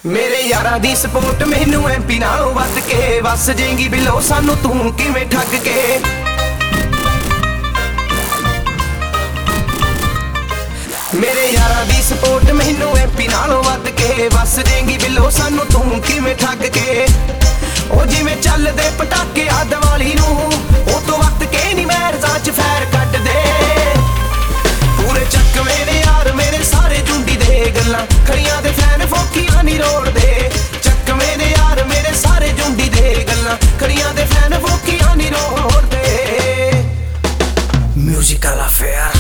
मेरे यारा the support मैनू एमपी नालों वध के वस जेंगी बिलो सानू तू किवें ठग के। मेरे यारा दी सपोर्ट मैनू एमपी नालों वध के वस जेंगी बिलो सानू तू किवें ठग के। ओ जिवें चलदे पटाके आ दिवाली नूं ओ तो वक्त के नी मैरज़ां च फैर कट दे। पूरे चक्कवे ने यार मेरे सारे झुंडी दे गल्लां खड़ियां दे फैन फोकियां नी रोड़दे। चक्कवे ने यार मेरे सारे झुंडी दे गल्लां खड़ियां दे फैन फोकियां नी रोड़दे। म्यूजिकल अफेयर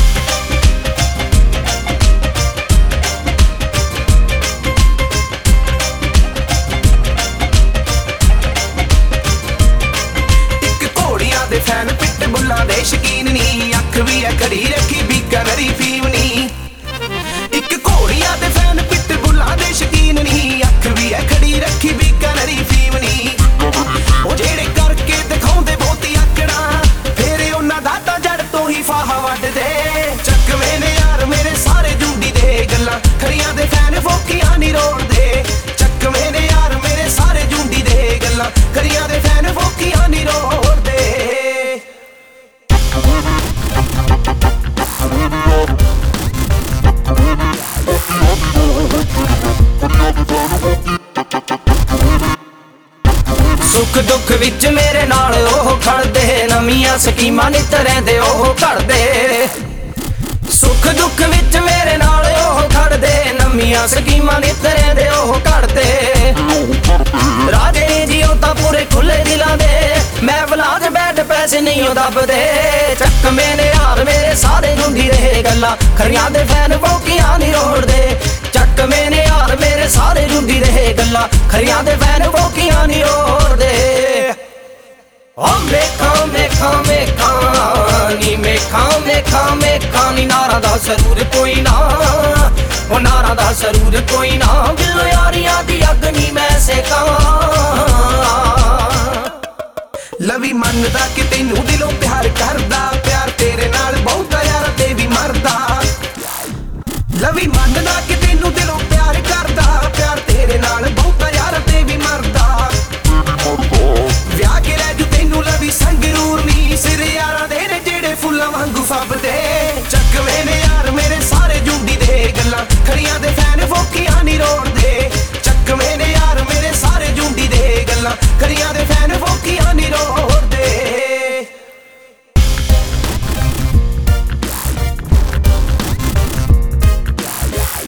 फैन पिट बुल्ला दे शकीन नी अख भी है खड़ी रखी बीकानेरी फीम नी। एक घोड़िया दे फैन पिट बुल्ला दे शकीन नी अख भी है खड़ी रखी बीकानेरी फीम नी। ओ जेड़े करके दिखाउंदे बहुती आकड़ा फेरे उन्हां दा तां जड़ तो ही फाहा वड्ड दे। चक्कवे ने यार मेरे सारे झुंडी दे गल्लां खड़ियां दे फैन फोकियां नी रोड़दे। चक्कवे ने यार मेरे सारे झुंडी दे गल्लां खड़ियां दे फैन फोकियां नी रोड़दे। सुख दुख विच मेरे नाल ओह खड़दे नवीआं स्कीमां नित रहिंदे ओह घड़दे। सुख दुख विच मेरे नाल ओह खड़दे नवीआं स्कीमां नित रहिंदे ओह घड़दे। राजे जी ओ तां पूरे खुले दिलां दे मैं वलाज बैठ पैसे नहीं ओ दबदे। चक्कवे ने यार मेरे सारे झुंडी दे गल्लां खड़ियां दे फैन फोकियां नी रोड़दे। चक्कवे ने यार मेरे सारे झुंडी दे गल्लां खड़ियां दे फैन फोकियां नी रोड़दे। ओ मेखां मेखां मेखां नी मेखां मेखां मेखां नी नारा दा सरूर कोई ना ओ नारा दा सरूर कोई ना दिलो यारियां दी अग नी मैं सेकां। लवी मनदा कि तैनू दिलों प्यार करदा प्यार तेरे नाल बहुता यार ते भी मरदा। लवी मनदा कि तैनू दिलों प्यार करदा प्यार तेरे नाल बहुता यार ते भी मरदा। विआह के लै जू तैनू लवी संगरूर नी सिर यारां दे ने जेड़े फुल्लां वांगू फबदे। चक्कवे ने यार मेरे सारे झुंडी दे गल्लां खड़ियां